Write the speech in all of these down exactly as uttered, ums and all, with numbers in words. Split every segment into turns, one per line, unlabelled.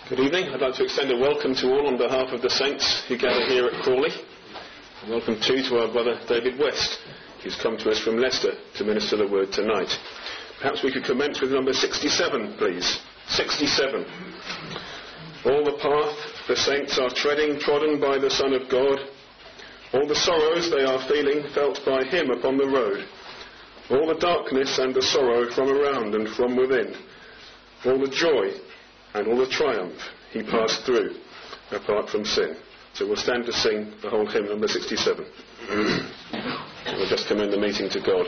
Good evening. I'd like to extend a welcome to all on behalf of the saints who gather here at Crawley. And welcome too to our brother David West, who's come to us from Leicester to minister the word tonight. Perhaps we could commence with number sixty-seven, please. sixty-seven. All the path the saints are treading, trodden by the Son of God. All the sorrows they are feeling, felt by him upon the road. All the darkness and the sorrow from around and from within. All the joy and all the triumph he passed through, apart from sin. So we'll stand to sing the whole hymn, number sixty-seven. We'll just commend the meeting to God.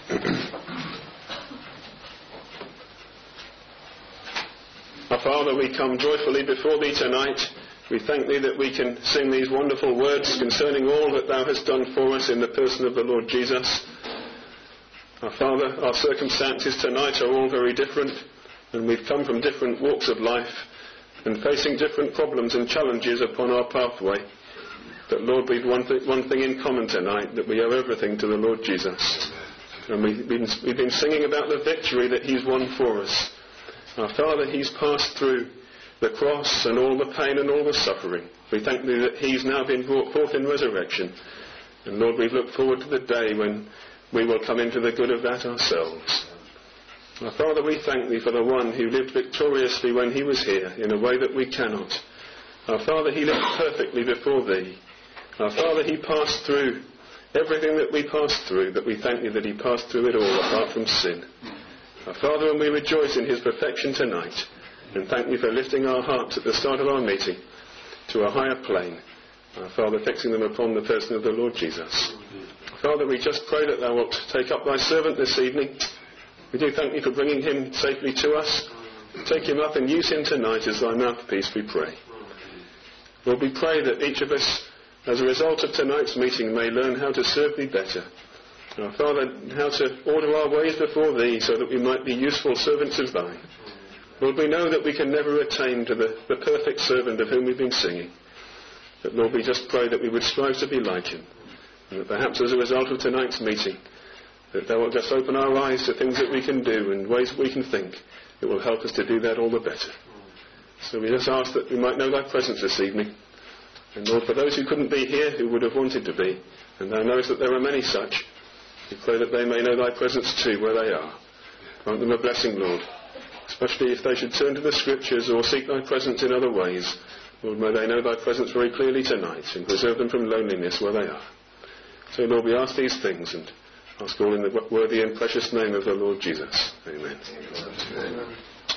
Our Father, we come joyfully before thee tonight. We thank thee that we can sing these wonderful words concerning all that thou hast done for us in the person of the Lord Jesus. Our Father, our circumstances tonight are all very different, and we've come from different walks of life and facing different problems and challenges upon our pathway. But Lord, we've one, th- one thing in common tonight, that we owe everything to the Lord Jesus. And we've been, we've been singing about the victory that he's won for us. Our Father, he's passed through the cross and all the pain and all the suffering. We thank thee that he's now been brought forth in resurrection. And Lord, we look forward to the day when we will come into the good of that ourselves. Our Father, we thank thee for the one who lived victoriously when he was here in a way that we cannot. Our Father, he lived perfectly before thee. Our Father, he passed through everything that we passed through, but we thank thee that he passed through it all apart from sin. Our Father, and we rejoice in his perfection tonight, and thank thee for lifting our hearts at the start of our meeting to a higher plane. Our Father, fixing them upon the person of the Lord Jesus. Father, we just pray that thou wilt take up thy servant this evening. We do thank thee for bringing him safely to us. Take him up and use him tonight as thy mouthpiece, we pray. Lord, we pray that each of us, as a result of tonight's meeting, may learn how to serve thee better. Our Father, how to order our ways before thee so that we might be useful servants of thine. Lord, we know that we can never attain to the, the perfect servant of whom we've been singing. But Lord, we just pray that we would strive to be like him. And that perhaps as a result of tonight's meeting, that thou wilt just open our eyes to things that we can do and ways we can think. It will help us to do that all the better. So we just ask that we might know thy presence this evening. And Lord, for those who couldn't be here, who would have wanted to be, and thou knowest that there are many such, we pray that they may know thy presence too where they are. Grant them a blessing, Lord, especially if they should turn to the Scriptures or seek thy presence in other ways. Lord, may they know thy presence very clearly tonight and preserve them from loneliness where they are. So Lord, we ask these things and ask all in the worthy and precious name of the Lord Jesus. Amen. Amen.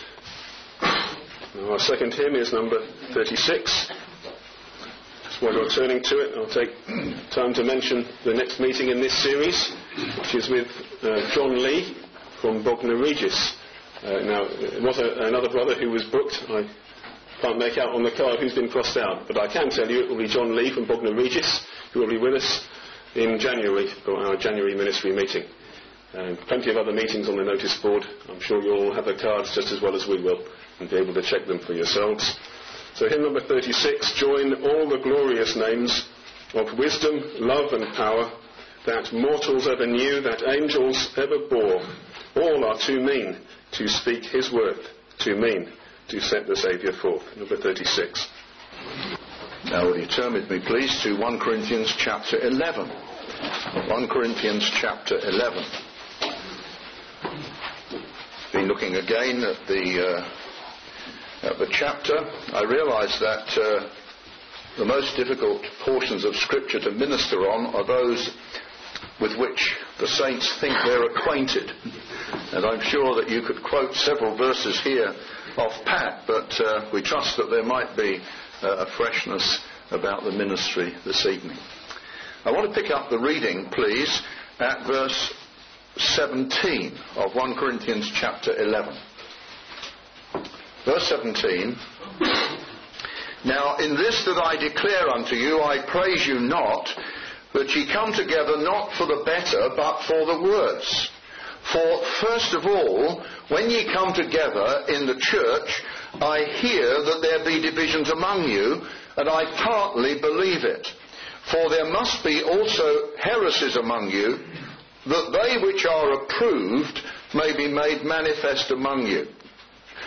Now our second hymn is number thirty-six. Just while you're turning to it, I'll take time to mention the next meeting in this series, which is with uh, John Lee from Bognor Regis. Uh, now, it was a, another brother who was booked. I can't make out on the card who's been crossed out, but I can tell you it will be John Lee from Bognor Regis who will be with us in January for our January ministry meeting. And plenty of other meetings on the notice board. I'm sure you'll all have the cards just as well as we will and be able to check them for yourselves. So hymn number thirty-six, join all the glorious names of wisdom, love and power that mortals ever knew, that angels ever bore. All are too mean to speak his worth, too mean to set the Saviour forth. Number thirty-six.
Now will you turn with me please to First Corinthians chapter eleven. First Corinthians chapter eleven. Been looking again at the uh, at the chapter. I realise that uh, the most difficult portions of Scripture to minister on are those with which the saints think they're acquainted. And I'm sure that you could quote several verses here off pat, but uh, we trust that there might be Uh, a freshness about the ministry this evening. I want to pick up the reading, please, at verse seventeen of First Corinthians chapter eleven. Verse seventeen. Now in this that I declare unto you, I praise you not, that ye come together not for the better, but for the worse. For first of all, when ye come together in the church, I hear that there be divisions among you, and I partly believe it. For there must be also heresies among you, that they which are approved may be made manifest among you.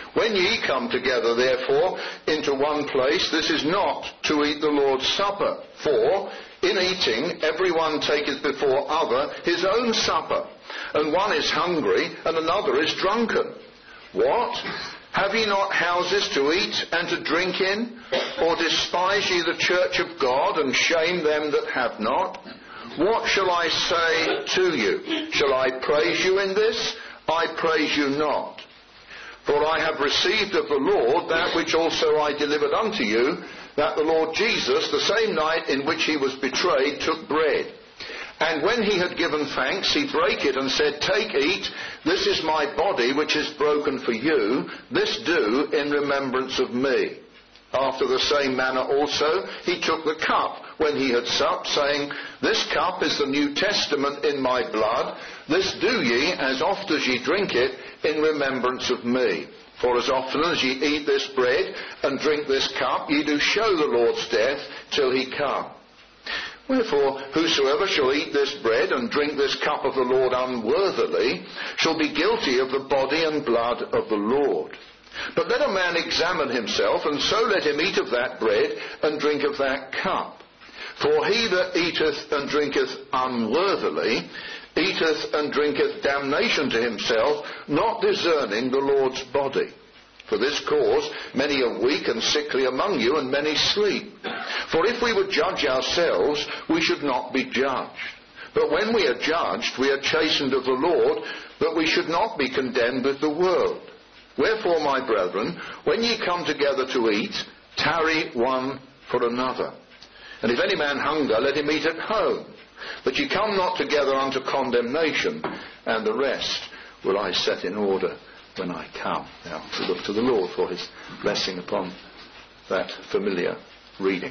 When ye come together, therefore, into one place, this is not to eat the Lord's Supper. For in eating every one taketh before other his own supper, and one is hungry, and another is drunken. What? Have ye not houses to eat and to drink in? Or despise ye the church of God, and shame them that have not? What shall I say to you? Shall I praise you in this? I praise you not. For I have received of the Lord that which also I delivered unto you, that the Lord Jesus, the same night in which he was betrayed, took bread. And when he had given thanks, he brake it and said, Take, eat, this is my body which is broken for you. This do in remembrance of me. After the same manner also he took the cup when he had supped, saying, This cup is the New Testament in my blood. This do ye, as oft as ye drink it, in remembrance of me. For as often as ye eat this bread and drink this cup, ye do show the Lord's death till he come. Wherefore, whosoever shall eat this bread and drink this cup of the Lord unworthily shall be guilty of the body and blood of the Lord. But let a man examine himself, and so let him eat of that bread and drink of that cup. For he that eateth and drinketh unworthily eateth and drinketh damnation to himself, not discerning the Lord's body. For this cause many are weak and sickly among you, and many sleep. For if we would judge ourselves, we should not be judged. But when we are judged, we are chastened of the Lord, that we should not be condemned with the world. Wherefore, my brethren, when ye come together to eat, tarry one for another. And if any man hunger, let him eat at home, that ye come not together unto condemnation, and the rest will I set in order when I come. Now, we look to the Lord for his blessing upon that familiar reading.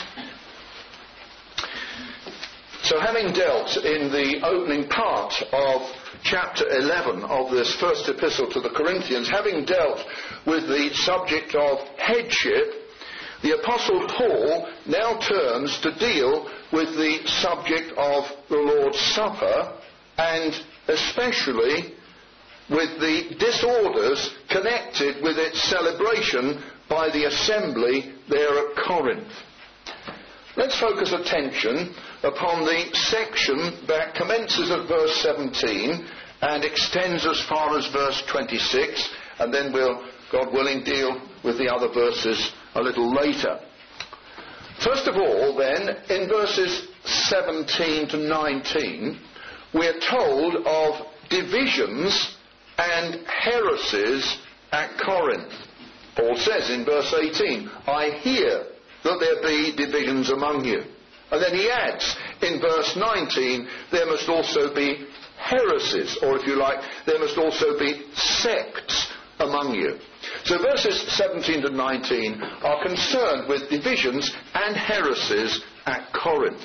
So, having dealt in the opening part of chapter eleven of this first epistle to the Corinthians, having dealt with the subject of headship, the Apostle Paul now turns to deal with the subject of the Lord's Supper, and especially with the disorders connected with its celebration by the assembly there at Corinth. Let's focus attention upon the section that commences at verse seventeen and extends as far as verse twenty-six, and then we'll, God willing, deal with the other verses a little later. First of all, then, in verses seventeen to nineteen, we're told of divisions and heresies at Corinth. Paul says in verse eighteen, I hear that there be divisions among you. And then he adds in verse nineteen, there must also be heresies, or if you like, there must also be sects among you. So verses seventeen to nineteen are concerned with divisions and heresies at Corinth.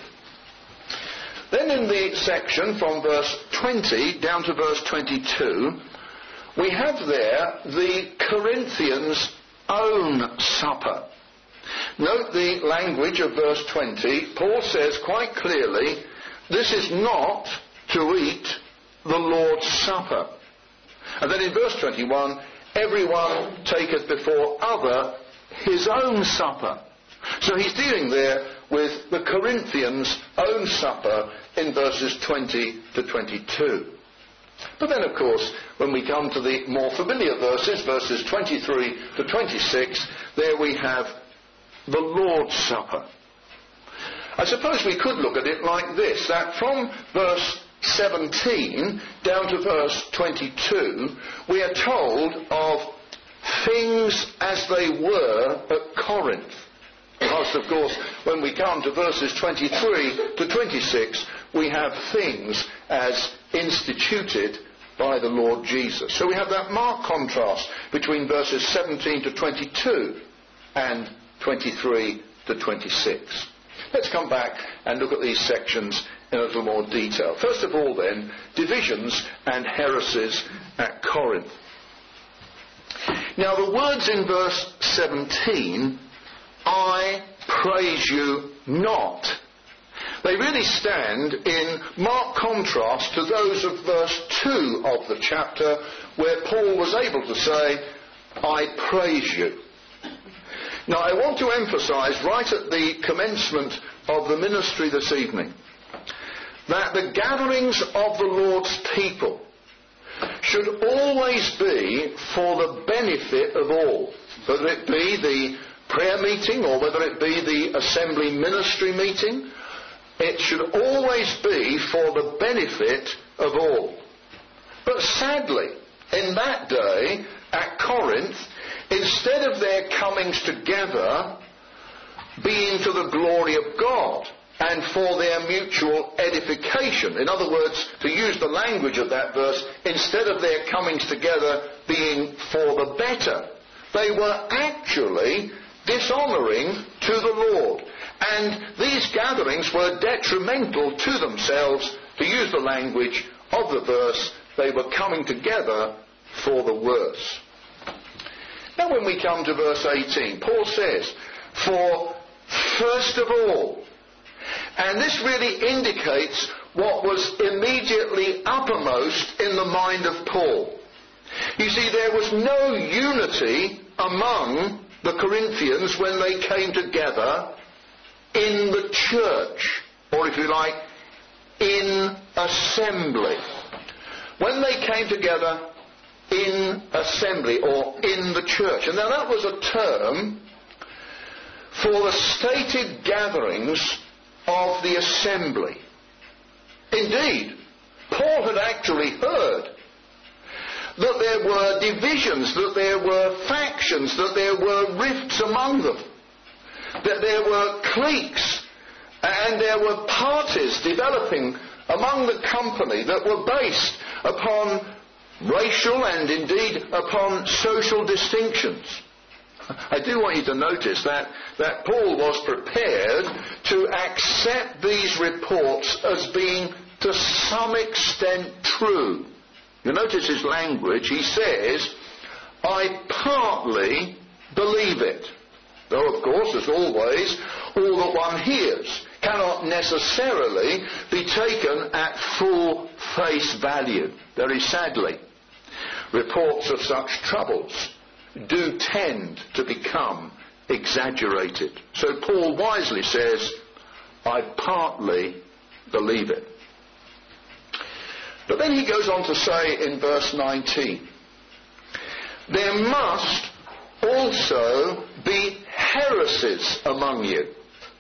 Then in the section from verse twenty down to verse twenty-two, we have there the Corinthians' own supper. Note the language of verse twenty. Paul says quite clearly, this is not to eat the Lord's Supper. And then in verse twenty-one, everyone taketh before other his own supper. So he's dealing there with the Corinthians' own supper in verses twenty to twenty-two. But then, of course, when we come to the more familiar verses, verses twenty-three to twenty-six, there we have the Lord's Supper. I suppose we could look at it like this, that from verse seventeen down to verse twenty-two, we are told of things as they were at Corinth. Whilst, of course, when we come to verses twenty-three to twenty-six, we have things as instituted by the Lord Jesus. So we have that marked contrast between verses seventeen to twenty-two and twenty-three to twenty-six. Let's come back and look at these sections in a little more detail. First of all, then, divisions and heresies at Corinth. Now, the words in verse seventeen, I praise you not, they really stand in marked contrast to those of verse two of the chapter, where Paul was able to say, I praise you. Now, I want to emphasize right at the commencement of the ministry this evening that the gatherings of the Lord's people should always be for the benefit of all, whether it be the prayer meeting or whether it be the assembly ministry meeting. It should always be for the benefit of all. But sadly, in that day at Corinth, instead of their comings together being to the glory of God and for their mutual edification, in other words, to use the language of that verse, instead of their comings together being for the better, they were actually dishonouring to the Lord. And these gatherings were detrimental to themselves. To use the language of the verse, they were coming together for the worse. Now when we come to verse eighteen, Paul says, for first of all, and this really indicates what was immediately uppermost in the mind of Paul. You see, there was no unity among the Corinthians when they came together in the church, or if you like, in assembly. When they came together in assembly or in the church. And now that was a term for the stated gatherings of the assembly. Indeed, Paul had actually heard that there were divisions, that there were factions, that there were rifts among them, that there were cliques, and there were parties developing among the company that were based upon racial and indeed upon social distinctions. I do want you to notice that, that Paul was prepared to accept these reports as being to some extent true. You notice his language. He says, I partly believe it. Though, of course, as always, all that one hears cannot necessarily be taken at full face value. Very sadly, reports of such troubles do tend to become exaggerated. So Paul wisely says, I partly believe it. But then he goes on to say in verse nineteen, there must also be heresies among you.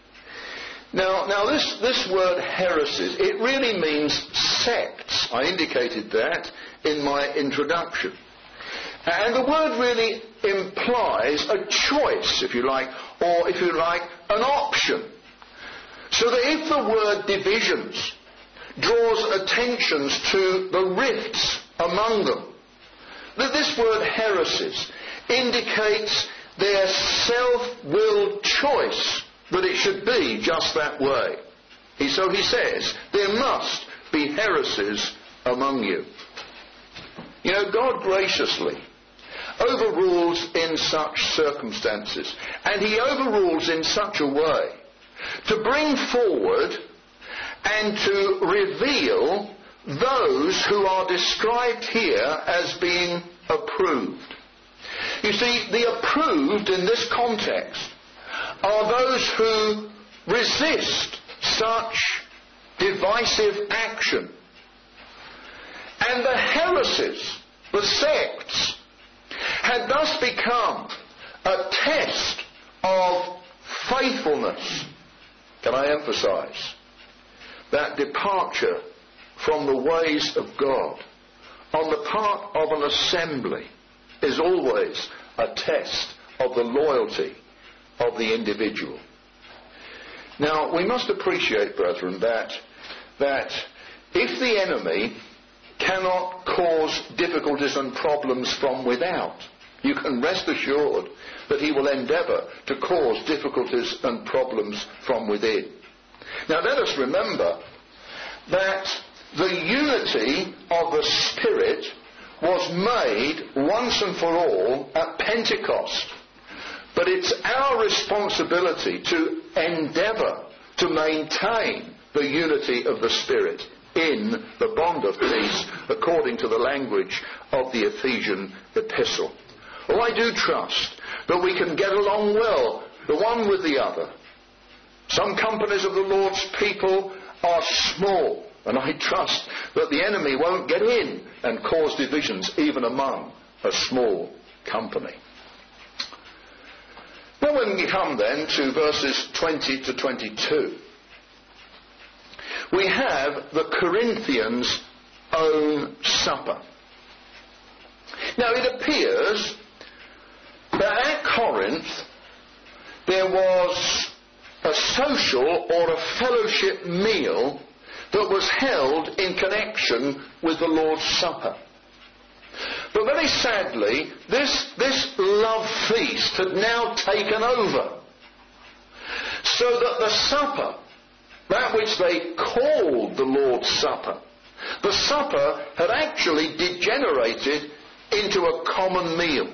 Now, now this, this word heresies, it really means sects. I indicated that in my introduction. And the word really implies a choice, if you like, or if you like, an option. So that if the word divisions draws attentions to the rifts among them, that this word heresies indicates their self-willed choice that it should be just that way. He, so he says, there must be heresies among you. You know, God graciously overrules in such circumstances, and he overrules in such a way to bring forward and to reveal those who are described here as being approved. You see, the approved in this context are those who resist such divisive action. And the heresies, the sects, had thus become a test of faithfulness. Can I emphasize that departure from the ways of God on the part of an assembly is always a test of the loyalty of the individual. Now, we must appreciate, brethren, that, that if the enemy cannot cause difficulties and problems from without, you can rest assured that he will endeavour to cause difficulties and problems from within. Now, let us remember that the unity of the Spirit was made once and for all at Pentecost. But it's our responsibility to endeavour to maintain the unity of the Spirit in the bond of peace, according to the language of the Ephesian epistle. Oh, I do trust that we can get along well, the one with the other. Some companies of the Lord's people are small, and I trust that the enemy won't get in and cause divisions even among a small company. Now when we come then to verses twenty to twenty-two, we have the Corinthians' own supper. Now it appears that at Corinth there was a social or a fellowship meal that was held in connection with the Lord's Supper. But very sadly, this, this love feast had now taken over, so that the supper, that which they called the Lord's Supper, the supper had actually degenerated into a common meal.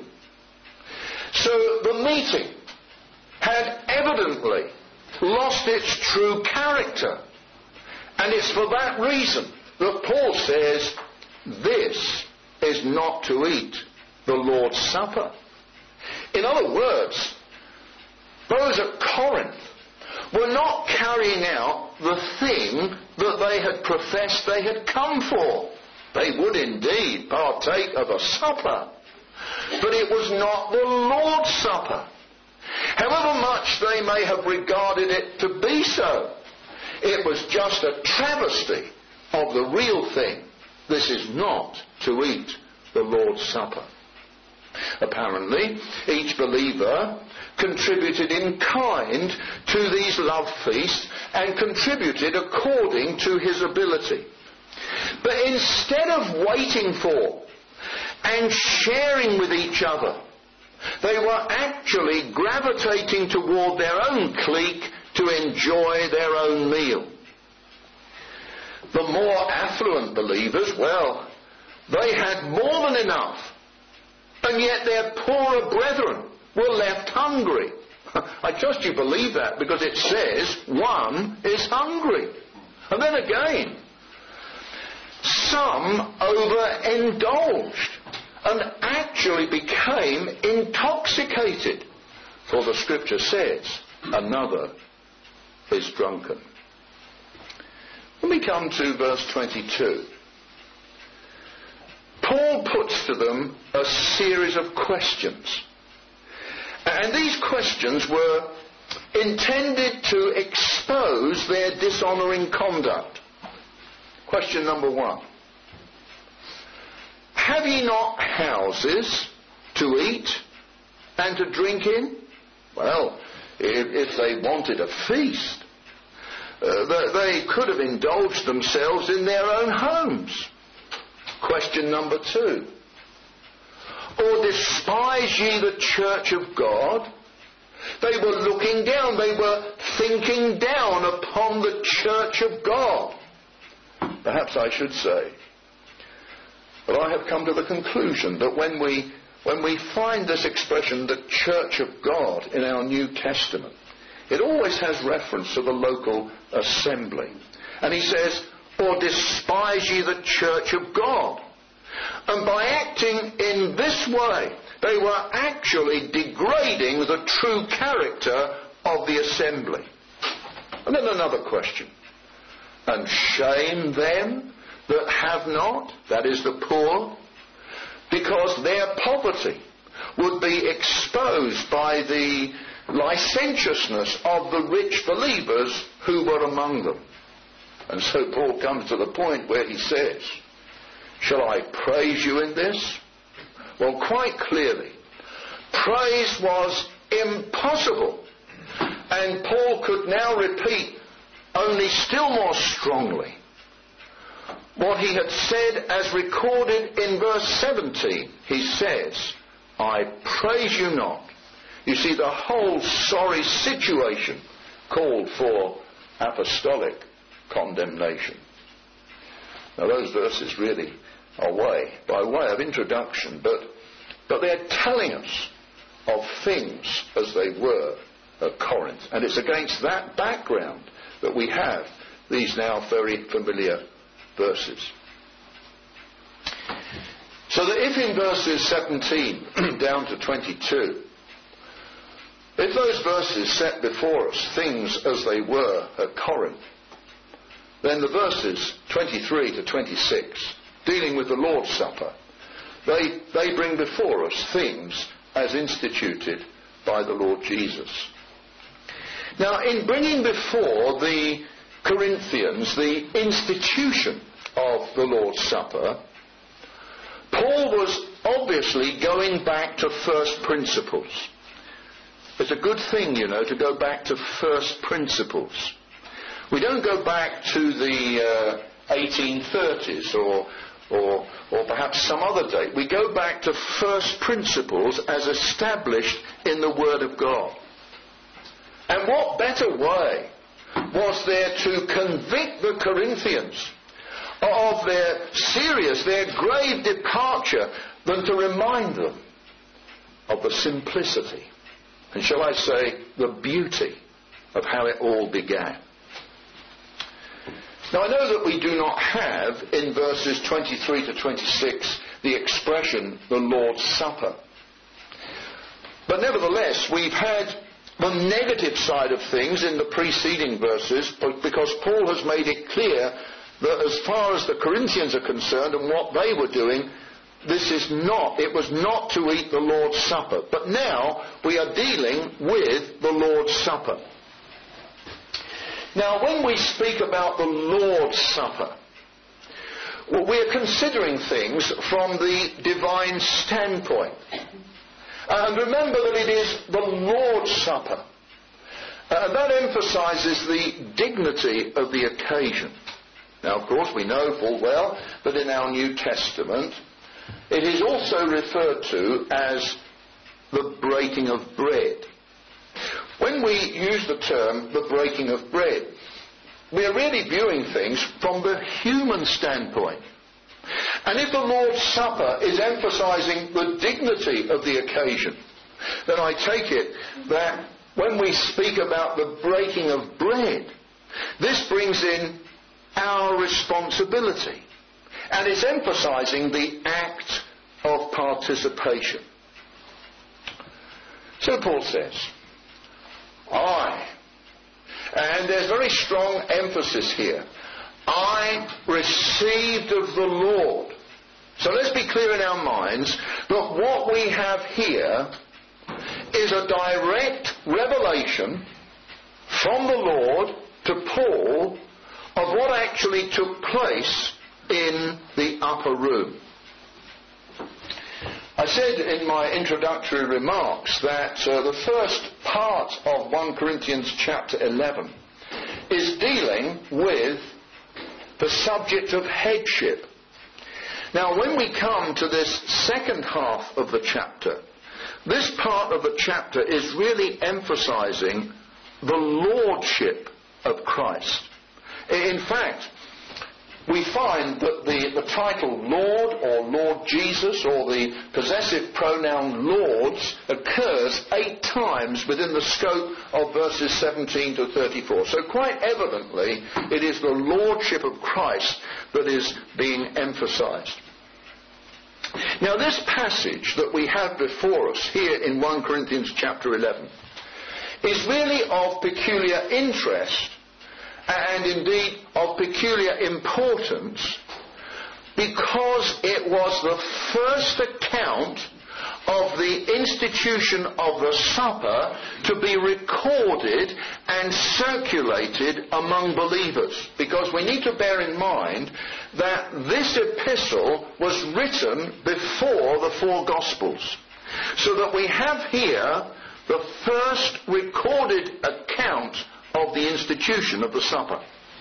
So the meeting had evidently lost its true character. And it's for that reason that Paul says, this is not to eat the Lord's Supper. In other words, those at Corinth were not carrying out the thing that they had professed they had come for. They would indeed partake of a supper, but it was not the Lord's Supper. However much they may have regarded it to be so, it was just a travesty of the real thing. This is not to eat the Lord's Supper. Apparently, each believer contributed in kind to these love feasts and contributed according to his ability. But instead of waiting for and sharing with each other, they were actually gravitating toward their own clique to enjoy their own meal. The more affluent believers, well, they had more than enough, and yet their poorer brethren were left hungry. I trust you believe that, because it says one is hungry. And then again, some overindulged and actually became intoxicated. For the scripture says, another is drunken. When we come to verse twenty-two, Paul puts to them a series of questions. And these questions were intended to expose their dishonouring conduct. Question number one. Have ye not houses to eat and to drink in? Well, if, if they wanted a feast, uh, they, they could have indulged themselves in their own homes. Question number two. Or despise ye the church of God? They were looking down, they were thinking down upon the church of God. Perhaps I should say, but I have come to the conclusion that when we when we find this expression, the church of God, in our New Testament, it always has reference to the local assembly. And he says, or despise ye the church of God. And by acting in this way, they were actually degrading the true character of the assembly. And then another question. And shame them that have not, that is the poor, because their poverty would be exposed by the licentiousness of the rich believers who were among them. And so Paul comes to the point where he says, shall I praise you in this? Well, quite clearly, praise was impossible. And Paul could now repeat only still more strongly what he had said as recorded in verse seventeen. He says, I praise you not. You see, the whole sorry situation called for apostolic condemnation. Now those verses really are way, by way of introduction, but, but they're telling us of things as they were at Corinth. And it's against that background that we have these now very familiar verses. So that if in verses seventeen down to twenty-two, if those verses set before us things as they were at Corinth, then the verses twenty-three to twenty-six, dealing with the Lord's Supper, they, they bring before us things as instituted by the Lord Jesus. Now, in bringing before the Corinthians the institution of the Lord's Supper, Paul was obviously going back to first principles. It's a good thing, you know, to go back to first principles. We don't go back to the uh, eighteen thirties or, or, or perhaps some other date. We go back to first principles as established in the Word of God. And what better way was there to convict the Corinthians of their serious, their grave departure, than to remind them of the simplicity, and shall I say, the beauty of how it all began. Now, I know that we do not have in verses twenty-three to twenty-six the expression, the Lord's Supper. But nevertheless, we've had the negative side of things in the preceding verses, because Paul has made it clear that as far as the Corinthians are concerned and what they were doing, this is not, it was not to eat the Lord's Supper. But now we are dealing with the Lord's Supper. Now, when we speak about the Lord's Supper, well, we are considering things from the divine standpoint. And remember that it is the Lord's Supper. And that emphasizes the dignity of the occasion. Now, of course, we know full well that in our New Testament it is also referred to as the breaking of bread. When we use the term the breaking of bread, we are really viewing things from the human standpoint. And if the Lord's Supper is emphasizing the dignity of the occasion, then I take it that when we speak about the breaking of bread, this brings in our responsibility. And it's emphasizing the act of participation. So Paul says, I, and there's very strong emphasis here, I received of the Lord. So let's be clear in our minds that what we have here is a direct revelation from the Lord to Paul of what actually took place in the upper room. I said in my introductory remarks that uh, the first part of First Corinthians chapter eleven is dealing with the subject of headship. Now, when we come to this second half of the chapter, this part of the chapter is really emphasizing the lordship of Christ. In fact, we find that the, the title Lord or Lord Jesus or the possessive pronoun Lords occurs eight times within the scope of verses seventeen to thirty-four. So quite evidently it is the Lordship of Christ that is being emphasized. Now, this passage that we have before us here in First Corinthians chapter eleven is really of peculiar interest and indeed of peculiar importance, because it was the first account of the institution of the supper to be recorded and circulated among believers. Because we need to bear in mind that this epistle was written before the four Gospels. So that we have here the first recorded account of the institution of the supper.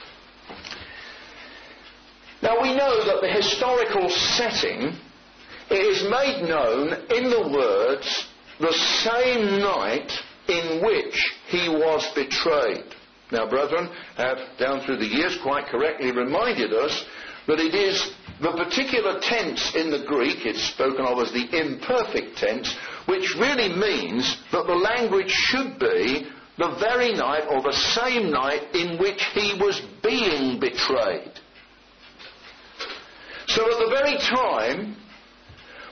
Now, we know that the historical setting is made known in the words, the same night in which he was betrayed. Now, brethren have down through the years quite correctly reminded us that it is the particular tense in the Greek, it's spoken of as the imperfect tense, which really means that the language should be the very night or the same night in which he was being betrayed. So at the very time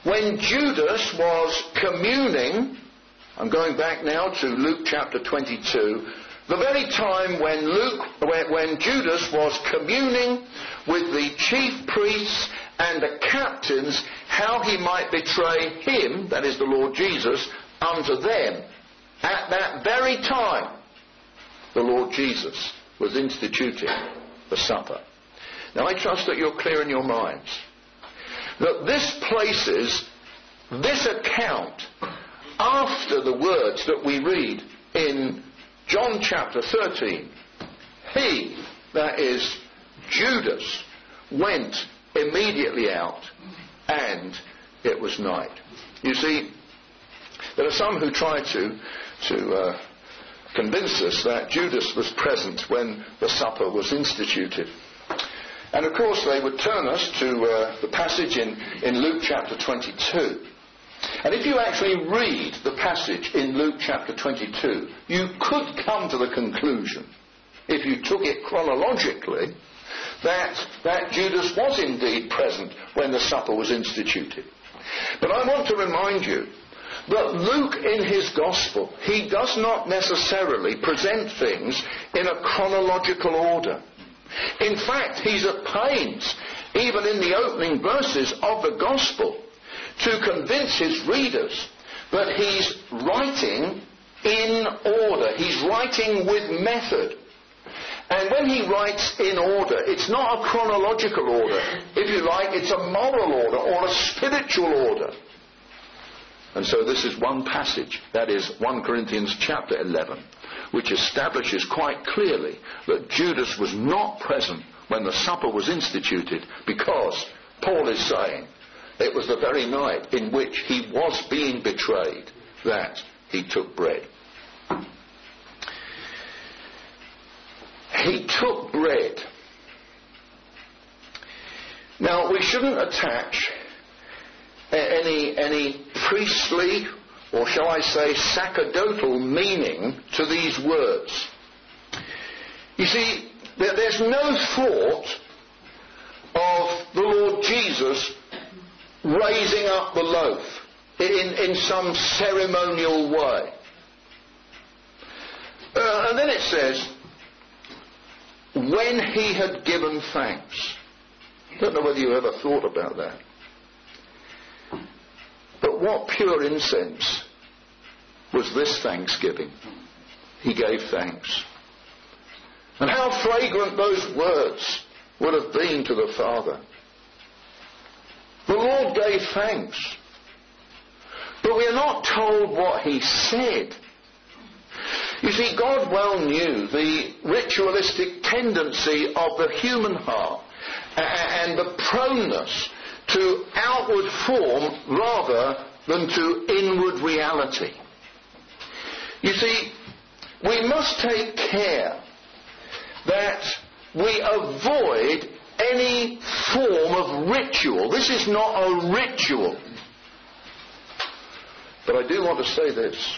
when Judas was communing, I'm going back now to Luke chapter twenty-two, the very time when Luke, when, when Judas was communing with the chief priests and the captains, how he might betray him, that is the Lord Jesus, unto them. At that very time, the Lord Jesus was instituting the supper. Now I trust that you're clear in your minds that this places this account after the words that we read in John chapter thirteen. He, that is Judas, went immediately out, and it was night. You see, there are some who try to to uh, convince us that Judas was present when the supper was instituted. And of course they would turn us to uh, the passage in, in Luke chapter twenty-two. And if you actually read the passage in Luke chapter twenty-two, you could come to the conclusion, if you took it chronologically, that, that Judas was indeed present when the supper was instituted. But I want to remind you that Luke in his gospel, he does not necessarily present things in a chronological order. In fact, he's at pains, even in the opening verses of the gospel, to convince his readers that he's writing in order. He's writing with method. And when he writes in order, it's not a chronological order. If you like, it's a moral order or a spiritual order. And so this is one passage, that is First Corinthians chapter eleven, which establishes quite clearly that Judas was not present when the supper was instituted, because Paul is saying it was the very night in which he was being betrayed that he took bread. He took bread. Now, we shouldn't attach any, any priestly, or shall I say sacerdotal meaning to these words. You see, there, there's no thought of the Lord Jesus raising up the loaf in, in some ceremonial way. Uh, and then it says, when he had given thanks. I don't know whether you ever thought about that. But what pure incense was this thanksgiving? He gave thanks. And how fragrant those words would have been to the Father. The Lord gave thanks. But we are not told what he said. You see, God well knew the ritualistic tendency of the human heart and the proneness to outward form rather than to inward reality. You see, we must take care that we avoid any form of ritual. This is not a ritual. But I do want to say this.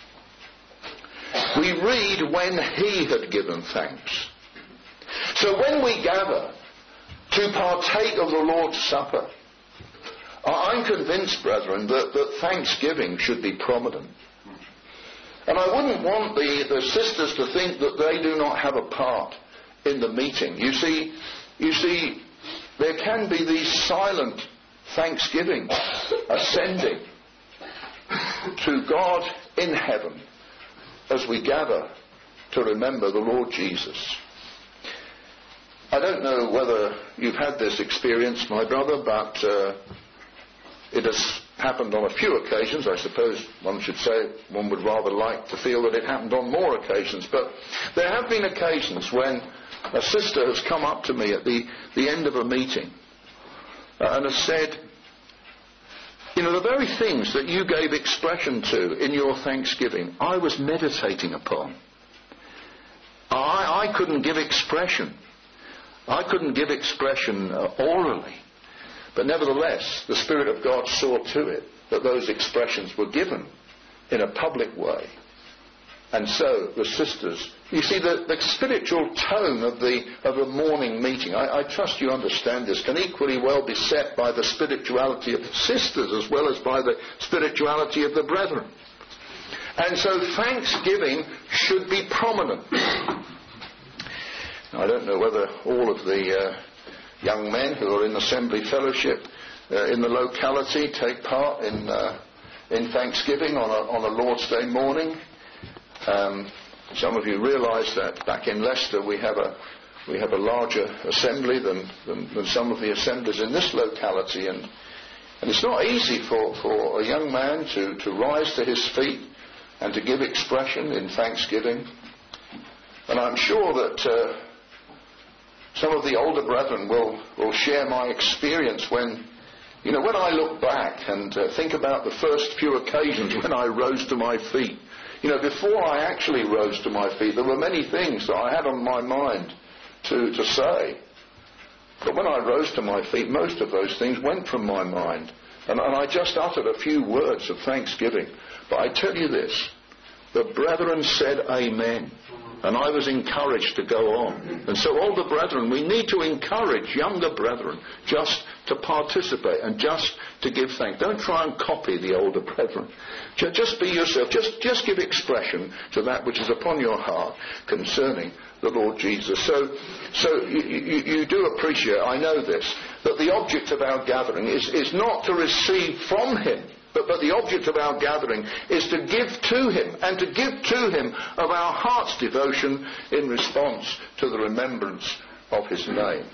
We read when he had given thanks. So when we gather to partake of the Lord's Supper, I'm convinced, brethren, that, that thanksgiving should be prominent. And I wouldn't want the, the sisters to think that they do not have a part in the meeting. You see, you see, there can be these silent thanksgiving ascending to God in heaven as we gather to remember the Lord Jesus. I don't know whether you've had this experience, my brother, but uh, it has happened on a few occasions. I suppose one should say one would rather like to feel that it happened on more occasions. But there have been occasions when a sister has come up to me at the, the end of a meeting uh, and has said, you know, the very things that you gave expression to in your thanksgiving, I was meditating upon. I, I couldn't give expression. I couldn't give expression uh, orally. But nevertheless, the Spirit of God saw to it that those expressions were given in a public way. And so the sisters You see, the, the spiritual tone of the of a morning meeting, I, I trust you understand this, can equally well be set by the spirituality of the sisters as well as by the spirituality of the brethren. And so thanksgiving should be prominent. I don't know whether all of the uh, young men who are in assembly fellowship uh, in the locality take part in uh, in thanksgiving on a, on a Lord's Day morning. Um, some of you realise that back in Leicester we have a we have a larger assembly than, than, than some of the assemblies in this locality, and and it's not easy for, for a young man to, to rise to his feet and to give expression in thanksgiving. And I'm sure that uh, some of the older brethren will, will share my experience when, you know, when I look back and uh, think about the first few occasions when I rose to my feet. You know, before I actually rose to my feet, there were many things that I had on my mind to, to say. But when I rose to my feet, most of those things went from my mind. And, and I just uttered a few words of thanksgiving. But I tell you this, the brethren said amen. And I was encouraged to go on. And so older brethren, we need to encourage younger brethren just to participate and just to give thanks. Don't try and copy the older brethren. Just be yourself. Just, just give expression to that which is upon your heart concerning the Lord Jesus. So, so you, you, you do appreciate, I know this, that the object of our gathering is, is not to receive from him, But, but the object of our gathering is to give to him, and to give to him of our heart's devotion in response to the remembrance of his name.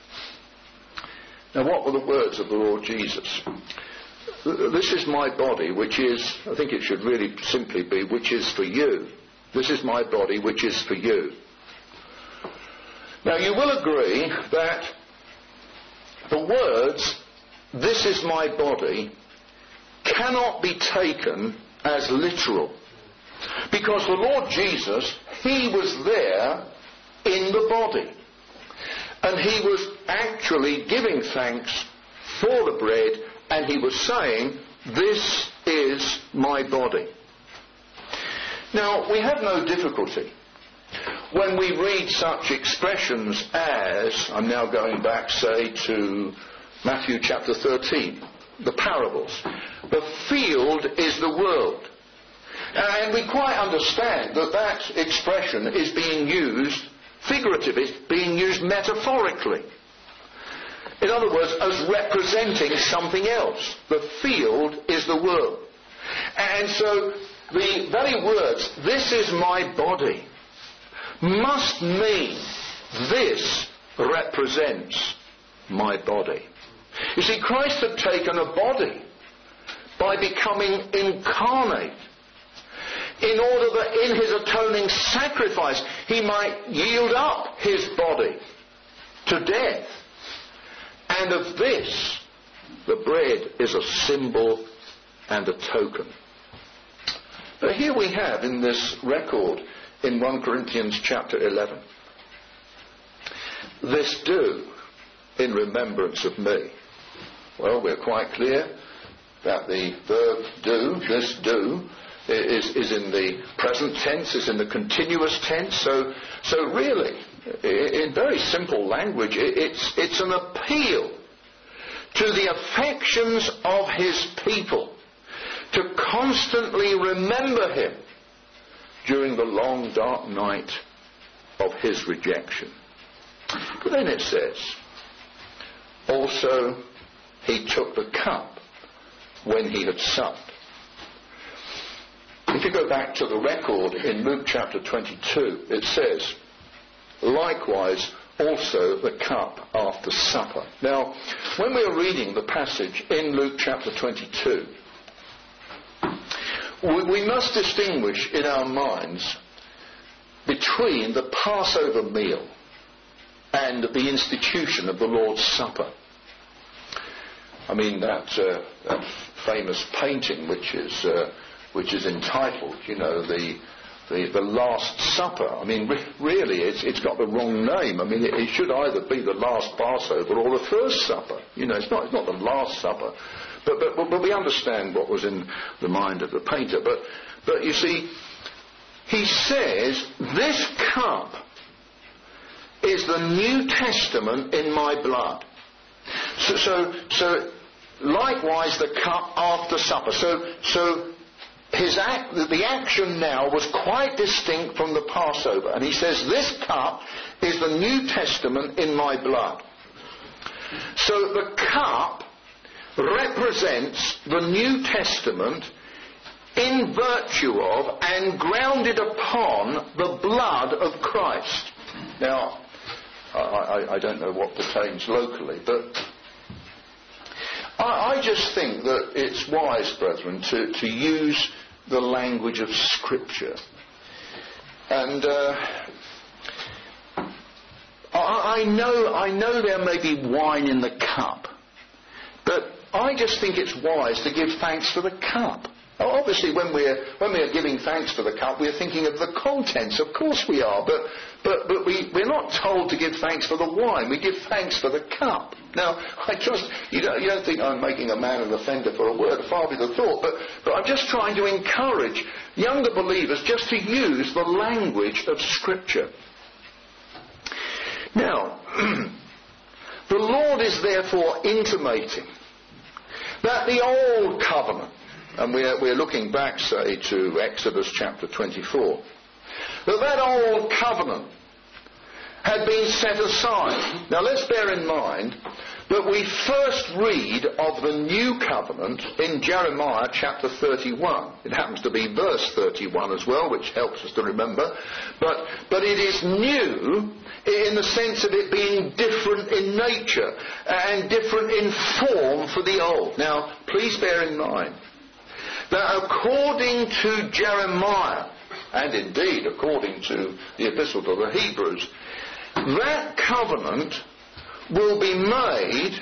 Now, what were the words of the Lord Jesus? This is my body, which is, I think it should really simply be, which is for you. This is my body, which is for you. Now, you will agree that the words, this is my body, cannot be taken as literal. Because the Lord Jesus, he was there in the body. And he was actually giving thanks for the bread, and he was saying, this is my body. Now, we have no difficulty when we read such expressions as, I'm now going back, say, to Matthew chapter thirteen, the parables. The field is the world. And we quite understand that that expression is being used figuratively, it's being used metaphorically. In other words, as representing something else. The field is the world. And so the very words, this is my body, must mean this represents my body. You see, Christ had taken a body by becoming incarnate in order that in his atoning sacrifice he might yield up his body to death. And of this, the bread is a symbol and a token. Now here we have in this record in First Corinthians chapter eleven, this do in remembrance of me. Well, we're quite clear that the verb do, this do, is, is in the present tense, is in the continuous tense. So, so really, in very simple language, it's, it's an appeal to the affections of his people to constantly remember him during the long dark night of his rejection. But then it says, also he took the cup when he had supped. If you go back to the record in Luke chapter twenty-two, it says, likewise also the cup after supper. Now, when we are reading the passage in Luke chapter twenty-two, we, we must distinguish in our minds between the Passover meal and the institution of the Lord's Supper. I mean, that, uh, that famous painting which is uh, which is entitled, you know, the the, the Last Supper. I mean, re- really, it's, it's got the wrong name. I mean, it, it should either be the Last Passover or the First Supper. You know, it's not it's not the Last Supper. But but but we understand what was in the mind of the painter. But but you see, he says, this cup is the New Testament in my blood. So, so, so likewise the cup after supper. So, so his act, the action now was quite distinct from the Passover. And he says, this cup is the New Testament in my blood. So the cup represents the New Testament in virtue of and grounded upon the blood of Christ. Now, I, I, I don't know what pertains locally, but I, I just think that it's wise, brethren, to, to use the language of Scripture. And uh, I, I know I know there may be wine in the cup, but I just think it's wise to give thanks for the cup. Now, obviously, when we're when we're giving thanks for the cup, we're thinking of the contents. Of course, we are, but but but we we're not told to give thanks for the wine. We give thanks for the cup. Now, I trust you don't you don't think I'm making a man an offender for a word. Far be the thought. But but I'm just trying to encourage younger believers just to use the language of Scripture. Now, the Lord is therefore intimating that the old covenant, and we're, we're looking back, say, to Exodus chapter twenty-four, that that old covenant had been set aside. Now let's bear in mind that we first read of the new covenant in Jeremiah chapter thirty-one. It happens to be verse thirty-one as well, which helps us to remember. But, but it is new in the sense of it being different in nature and different in form for the old. Now, please bear in mind that according to Jeremiah, and indeed according to the Epistle to the Hebrews, that covenant will be made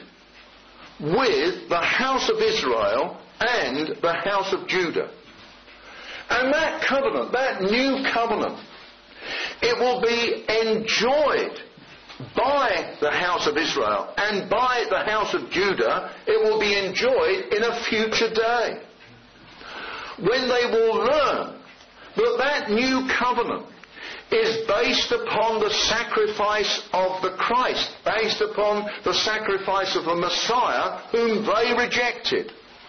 with the house of Israel and the house of Judah. And that covenant, that new covenant, it will be enjoyed by the house of Israel and by the house of Judah. It will be enjoyed in a future day, when they will learn that that new covenant is based upon the sacrifice of the Christ, based upon the sacrifice of the Messiah whom they rejected.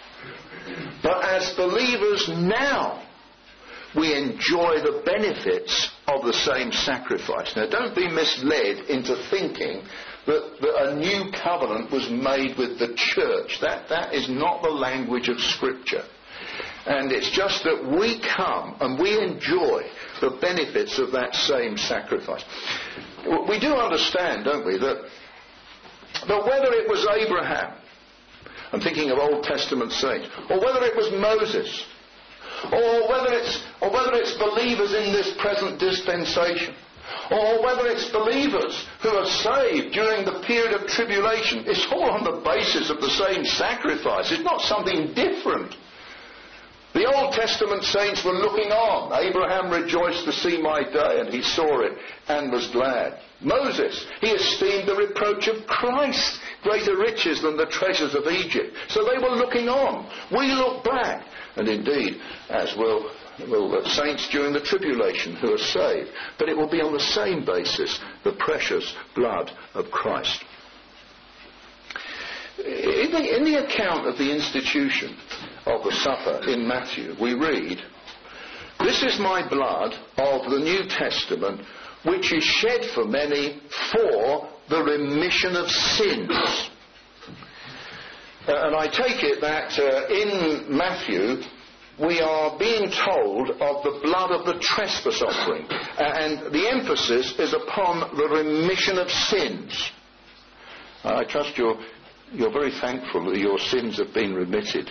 But as believers now, we enjoy the benefits of the same sacrifice. Now, don't be misled into thinking that, that a new covenant was made with the church. That, that is not the language of Scripture. And it's just that we come and we enjoy the benefits of that same sacrifice. We do understand, don't we, that, that whether it was Abraham, I'm thinking of Old Testament saints, or whether it was Moses, or whether it's or whether it's believers in this present dispensation, or whether it's believers who are saved during the period of tribulation, it's all on the basis of the same sacrifice. It's not something different. The Old Testament saints were looking on. Abraham rejoiced to see my day, and he saw it and was glad. Moses, he esteemed the reproach of Christ greater riches than the treasures of Egypt. So they were looking on. We look back. And indeed, as will, will the saints during the tribulation who are saved. But it will be on the same basis, the precious blood of Christ. In the, in the account of the institution of the supper in Matthew, we read, "This is my blood of the New Testament, which is shed for many for the remission of sins." Uh, and I take it that uh, in Matthew we are being told of the blood of the trespass offering, uh, and the emphasis is upon the remission of sins. Uh, I trust you're you're very thankful that your sins have been remitted.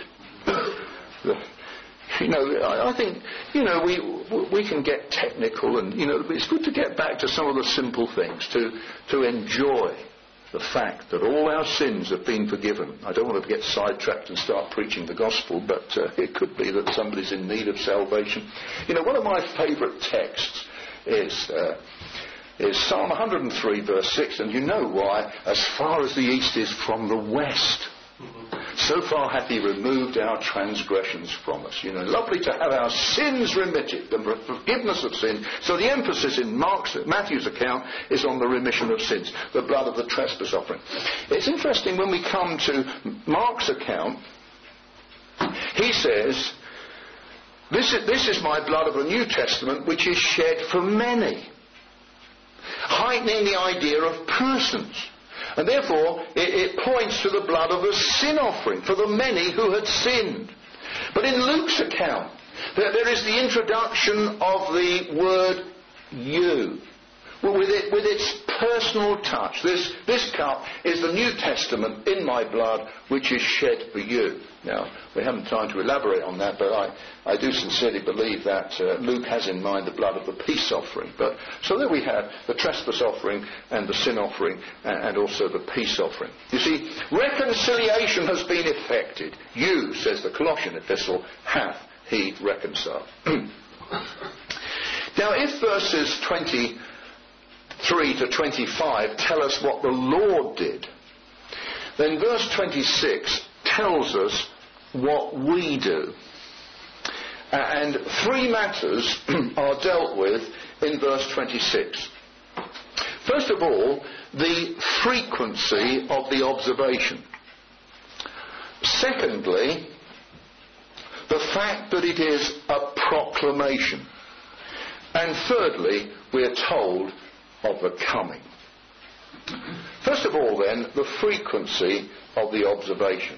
You know, I, I think, you know, we we can get technical, and, you know, it's good to get back to some of the simple things, to to enjoy the fact that all our sins have been forgiven. I don't want to get sidetracked and start preaching the gospel, but uh, it could be that somebody's in need of salvation. You know, one of my favourite texts is uh, is Psalm one hundred three verse six, and you know why. As far as the east is from the west, So far hath he removed our transgressions from us. You know, lovely to have our sins remitted, the forgiveness of sin. So the emphasis in Mark's, Matthew's account is on the remission of sins, the blood of the trespass offering. It's interesting when we come to Mark's account, he says, this is, this is my blood of the New Testament, which is shed for many, heightening the idea of persons. And therefore, it, it points to the blood of a sin offering for the many who had sinned. But in Luke's account, there, there is the introduction of the word you, with, it, with its personal touch. This, this cup is the New Testament in my blood, which is shed for you. Now, we haven't time to elaborate on that, but I, I do sincerely believe that uh, Luke has in mind the blood of the peace offering. But so there we have the trespass offering and the sin offering and, and also the peace offering. You see, reconciliation has been effected. You, says the Colossian epistle, hath he reconciled. Now, if verses twenty-three to twenty-five tell us what the Lord did, then verse twenty-six tells us what we do. And three matters are dealt with in verse twenty-six. First of all, the frequency of the observation. Secondly, the fact that it is a proclamation. And thirdly, we are told of the coming. First of all, then, the frequency of the observation.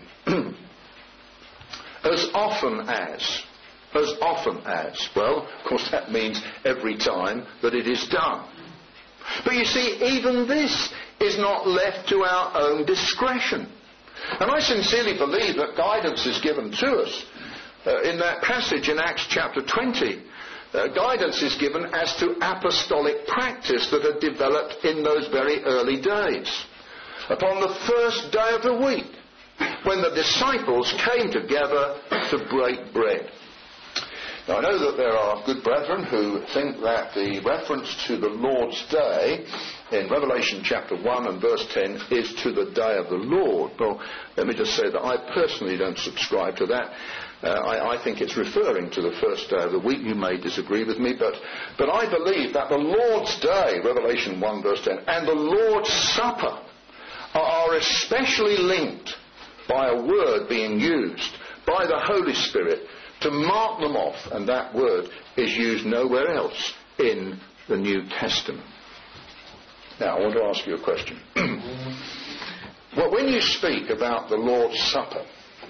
As often as, as often as, well, of course that means every time that it is done. But you see, even this is not left to our own discretion. And I sincerely believe that guidance is given to us uh, in that passage in Acts chapter twenty. Uh, guidance is given as to apostolic practice that had developed in those very early days. Upon the first day of the week, when the disciples came together to break bread. Now, I know that there are good brethren who think that the reference to the Lord's Day in Revelation chapter one and verse ten is to the day of the Lord. Well, let me just say that I personally don't subscribe to that. Uh, I, I think it's referring to the first day of the week. You may disagree with me, but, but I believe that the Lord's Day, Revelation one verse ten, and the Lord's Supper are especially linked by a word being used by the Holy Spirit to mark them off, and that word is used nowhere else in the New Testament. Now, I want to ask you a question. Well, when you speak about the Lord's Supper,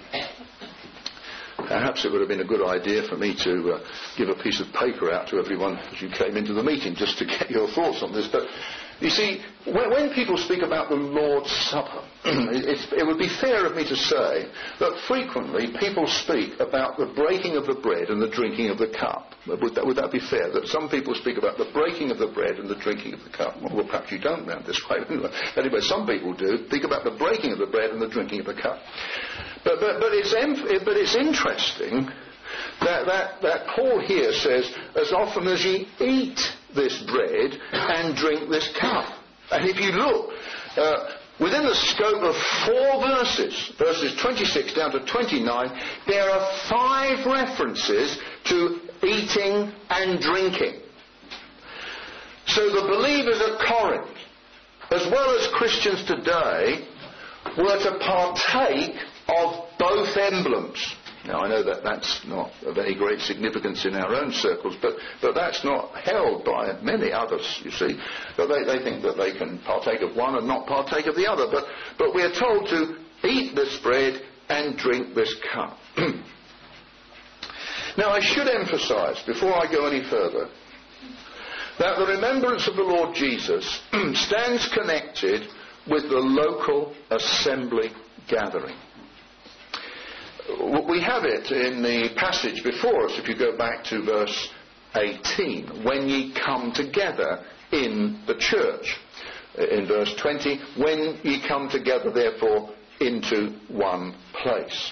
perhaps it would have been a good idea for me to uh, give a piece of paper out to everyone as you came into the meeting, just to get your thoughts on this. But you see, when, when people speak about the Lord's Supper, it's, it would be fair of me to say that frequently people speak about the breaking of the bread and the drinking of the cup. Would that, would that be fair? That some people speak about the breaking of the bread and the drinking of the cup. Well, perhaps you don't round this way. Anyway, some people do think about the breaking of the bread and the drinking of the cup. But, but, but, it's, but it's interesting that, that, that Paul here says, as often as ye eat this bread and drink this cup. And if you look, uh, within the scope of four verses, verses twenty-six down to twenty-nine, there are five references to eating and drinking. So the believers at Corinth, as well as Christians today, were to partake of both emblems. Now, I know that that's not of any great significance in our own circles, but, but that's not held by many others, you see. But they, they think that they can partake of one and not partake of the other. But, but we are told to eat this bread and drink this cup. Now, I should emphasize, before I go any further, that the remembrance of the Lord Jesus stands connected with the local assembly gathering. We have it in the passage before us, if you go back to verse eighteen, when ye come together in the church. In verse twenty, when ye come together, therefore, into one place.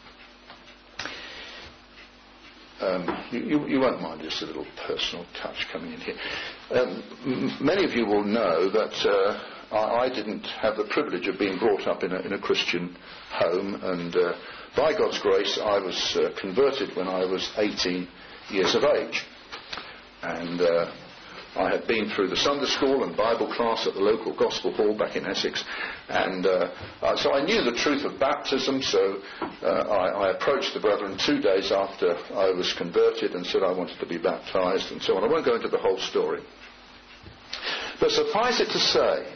Um, you, you, you won't mind just a little personal touch coming in here. Um, m- many of you will know that uh, I, I didn't have the privilege of being brought up in a, in a Christian home, and uh, by God's grace I was uh, converted when I was eighteen years of age. And uh, I had been through the Sunday school and Bible class at the local gospel hall back in Essex, and uh, uh, so I knew the truth of baptism, so uh, I, I approached the brethren two days after I was converted and said I wanted to be baptised and so on. I won't go into the whole story. But suffice it to say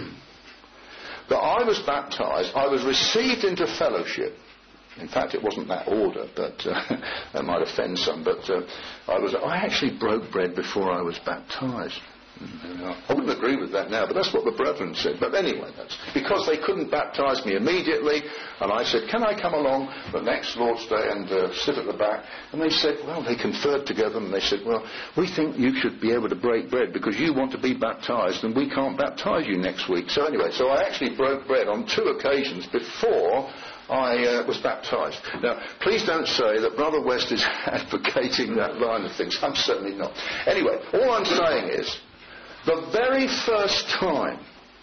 that I was baptised, I was received into fellowship. In fact, it wasn't that order, but uh, that might offend some. But uh, I was I actually broke bread before I was baptised. I wouldn't agree with that now, but that's what the brethren said. But anyway, that's because they couldn't baptise me immediately, and I said, can I come along the next Lord's Day and uh, sit at the back? And they said, well, they conferred together, and they said, well, we think you should be able to break bread because you want to be baptised, and we can't baptise you next week. So anyway, so I actually broke bread on two occasions before I uh, was baptised. Now, please don't say that Brother West is advocating that line of things. I'm certainly not. Anyway, all I'm saying is, the very first time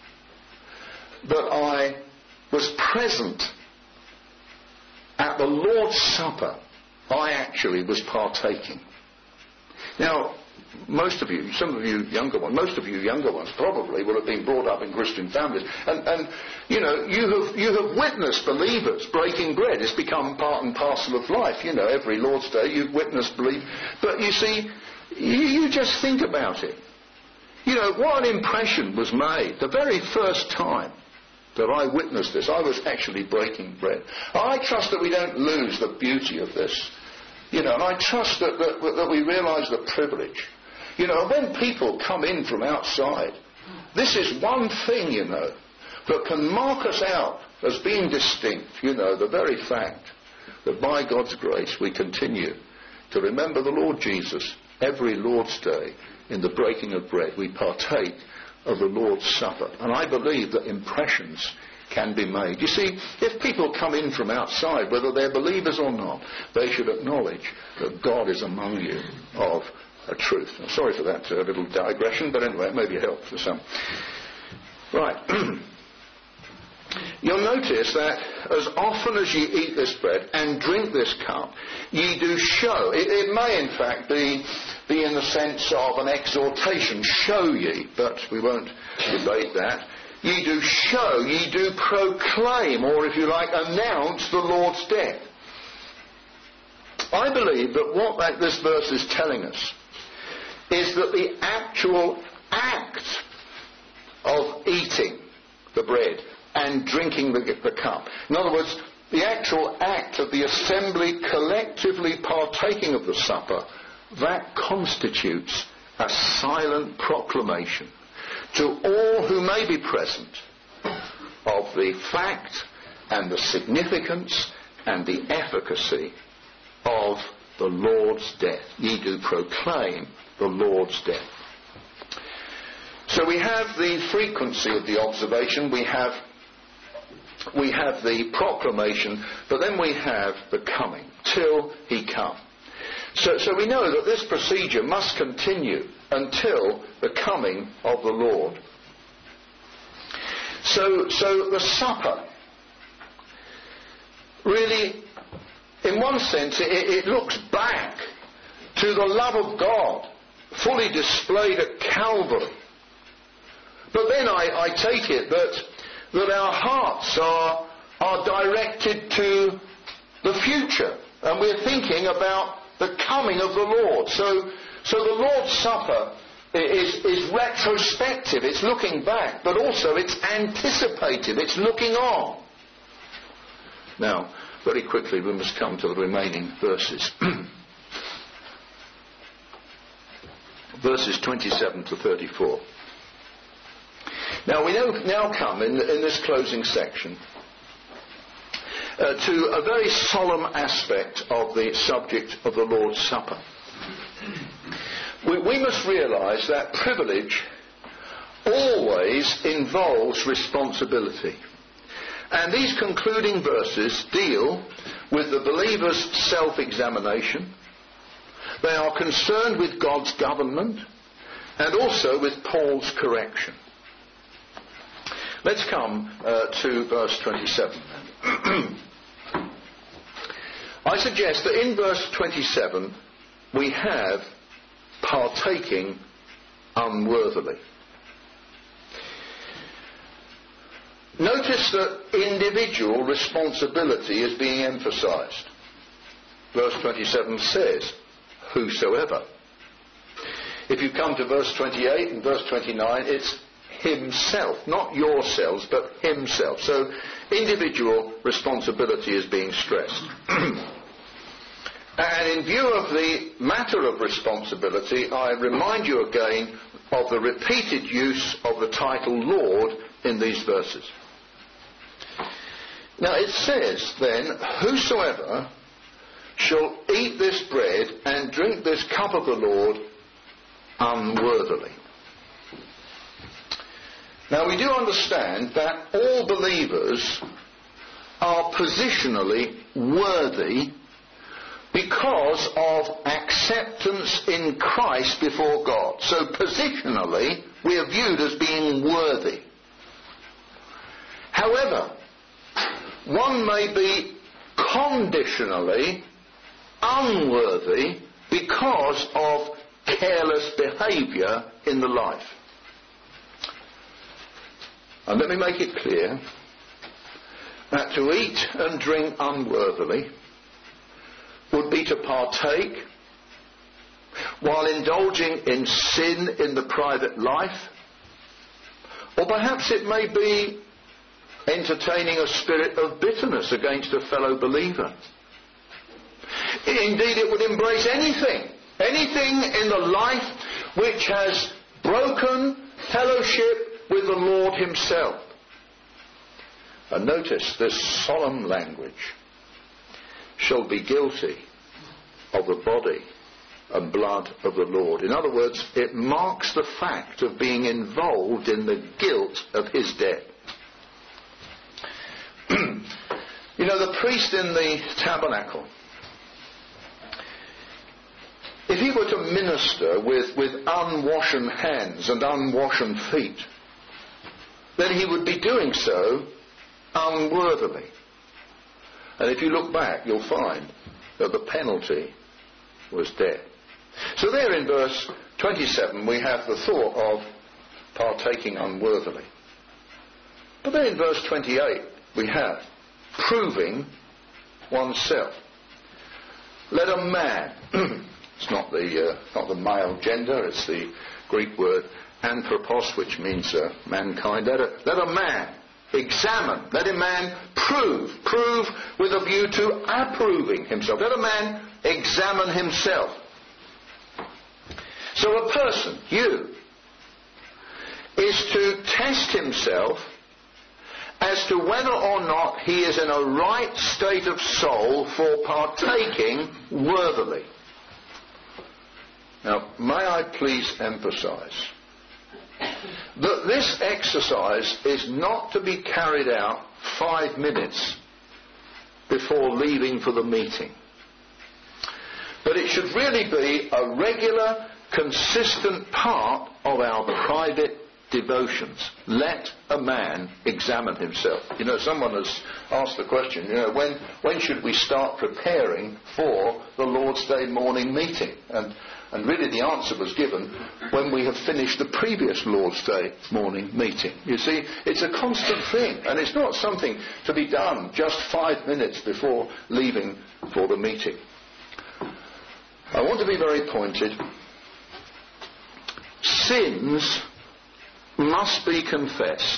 that I was present at the Lord's Supper, I actually was partaking. Now, most of you, some of you younger ones, most of you younger ones probably will have been brought up in Christian families, and, and you know, you have you have witnessed believers breaking bread. It's become part and parcel of life. You know, every Lord's Day you've witnessed believe. But you see, you, you just think about it. You know, what an impression was made the very first time that I witnessed this. I was actually breaking bread. I trust that we don't lose the beauty of this. You know, and I trust that, that, that we realise the privilege. You know, when people come in from outside, this is one thing, you know, that can mark us out as being distinct. You know, the very fact that by God's grace we continue to remember the Lord Jesus every Lord's Day. In the breaking of bread, we partake of the Lord's Supper. And I believe that impressions can be made. You see, if people come in from outside, whether they're believers or not, they should acknowledge that God is among you of a truth. I'm sorry for that uh, little digression, but anyway, it may be a help for some. Right. You'll notice that as often as ye eat this bread and drink this cup, ye do show. It, it may, in fact, be, be in the sense of an exhortation, show ye, but we won't debate that. Ye do show, ye do proclaim, or if you like, announce the Lord's death. I believe that what that, this verse is telling us is that the actual act of eating the bread and drinking the, the cup. In other words, the actual act of the assembly collectively partaking of the supper, that constitutes a silent proclamation to all who may be present of the fact and the significance and the efficacy of the Lord's death. Ye do proclaim the Lord's death. So we have the frequency of the observation, we have we have the proclamation, but then we have the coming, till he come. So, so we know that this procedure must continue until the coming of the Lord. So, so the supper, really, in one sense, it, it looks back to the love of God, fully displayed at Calvary. But then I, I take it that that our hearts are, are directed to the future, and we're thinking about the coming of the Lord. So, so the Lord's Supper is, is retrospective, it's looking back, but also it's anticipative, it's looking on. Now, very quickly we must come to the remaining verses. Verses twenty-seven to thirty-four. Now we now come in, in this closing section uh, to a very solemn aspect of the subject of the Lord's Supper. We, we must realise that privilege always involves responsibility. And these concluding verses deal with the believer's self-examination. They are concerned with God's government and also with Paul's correction. Let's come uh, to verse twenty-seven. I suggest that in verse twenty-seven we have partaking unworthily. Notice that individual responsibility is being emphasized. Verse twenty-seven says, whosoever. If you come to verse twenty-eight and verse twenty-nine, it's himself, not yourselves, but himself. So individual responsibility is being stressed. And in view of the matter of responsibility, I remind you again of the repeated use of the title Lord in these verses. Now it says then, whosoever shall eat this bread and drink this cup of the Lord unworthily. Now we do understand that all believers are positionally worthy because of acceptance in Christ before God. So positionally we are viewed as being worthy. However, one may be conditionally unworthy because of careless behaviour in the life. And let me make it clear that to eat and drink unworthily would be to partake while indulging in sin in the private life, or perhaps it may be entertaining a spirit of bitterness against a fellow believer. Indeed, it would embrace anything, anything in the life which has broken fellowship with the Lord himself. And notice this solemn language, shall be guilty of the body and blood of the Lord. In other words, it marks the fact of being involved in the guilt of his death. You know, the priest in the tabernacle, if he were to minister with, with unwashen hands and unwashen feet, then he would be doing so unworthily. And if you look back, you'll find that the penalty was death. So there in verse twenty-seven we have the thought of partaking unworthily. But then in verse twenty-eight we have proving oneself. Let a man, it's not the, uh, not the male gender, it's the Greek word anthropos, which means uh, mankind. Let a, let a man examine, let a man prove, prove with a view to approving himself. Let a man examine himself. So a person, you, is to test himself as to whether or not he is in a right state of soul for partaking worthily. Now, may I please emphasize that this exercise is not to be carried out five minutes before leaving for the meeting. But it should really be a regular, consistent part of our private devotions. Let a man examine himself. You know, someone has asked the question, you know, when, when should we start preparing for the Lord's Day morning meeting? And And really the answer was given when we have finished the previous Lord's Day morning meeting. You see, it's a constant thing, and it's not something to be done just five minutes before leaving for the meeting. I want to be very pointed. Sins must be confessed.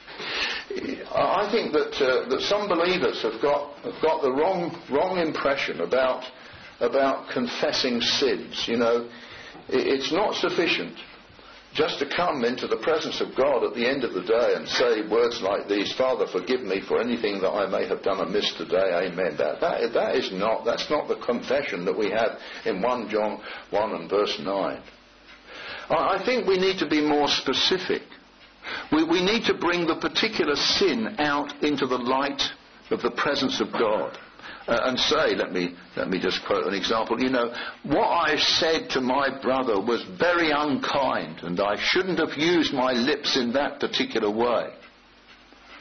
I think that uh, that some believers have got have got the wrong wrong impression about about confessing sins. You know, it's not sufficient just to come into the presence of God at the end of the day and say words like these: Father, forgive me for anything that I may have done amiss today. Amen. That that that is not that's not the confession that we have in First John one and verse nine. I think we need to be more specific. We, we need to bring the particular sin out into the light of the presence of God. Uh, and say, let me let me just quote an example. You know, what I said to my brother was very unkind, and I shouldn't have used my lips in that particular way.